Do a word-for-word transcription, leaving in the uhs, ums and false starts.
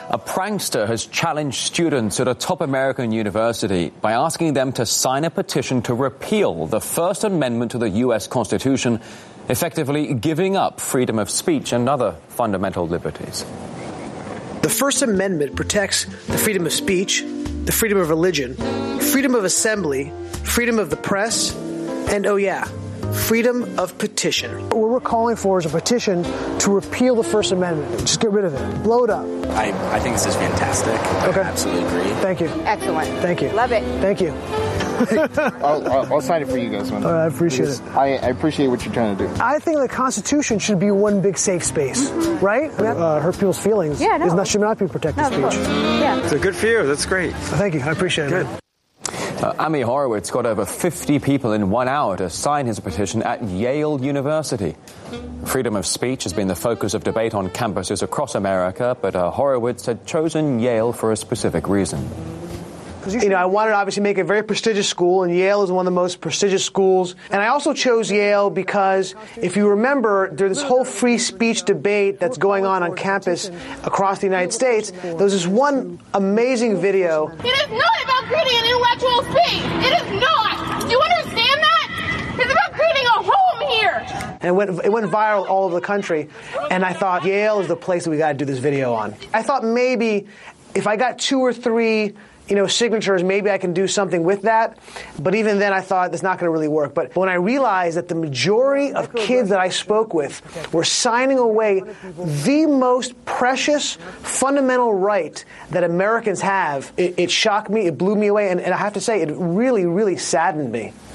A prankster has challenged students at a top American university by asking them to sign a petition to repeal the First Amendment to the U S Constitution, effectively giving up freedom of speech and other fundamental liberties. The First Amendment protects the freedom of speech, the freedom of religion, freedom of assembly, freedom of the press, and, oh yeah, freedom of petition. What we're calling for is a petition to repeal the First Amendment. Just get rid of it. Blow it up. I, I think this is fantastic. Okay. I absolutely agree. Thank you. Excellent. Thank you. Love it. Thank you. I'll, I'll, I'll sign it for you guys. All right, I appreciate it. I, I appreciate what you're trying to do. I think the Constitution should be one big safe space, right? Uh, hurt people's feelings. Yeah, no. Is not, should not be protected No, speech. of course. Yeah. So good for you. That's great. Thank you. I appreciate it. Uh, Amy Horowitz got over fifty people in one hour to sign his petition at Yale University. Freedom of speech has been the focus of debate on campuses across America, but uh, Horowitz had chosen Yale for a specific reason. You know, I wanted to obviously make a very prestigious school, and Yale is one of the most prestigious schools. And I also chose Yale because, if you remember, there's this whole free speech debate that's going on on campus across the United States. There's this one amazing video. It is not about creating an intellectual space. It is not. Do you understand that? It's about creating a home here. And it went, it went viral all over the country. And I thought, Yale is the place that we got to do this video on. I thought maybe if I got two or three you know, signatures, maybe I can do something with that. But even then I thought that's not going to really work. But when I realized that the majority of kids that I spoke with were signing away the most precious fundamental right that Americans have, it, it shocked me, it blew me away, and, and I have to say, it really, really saddened me.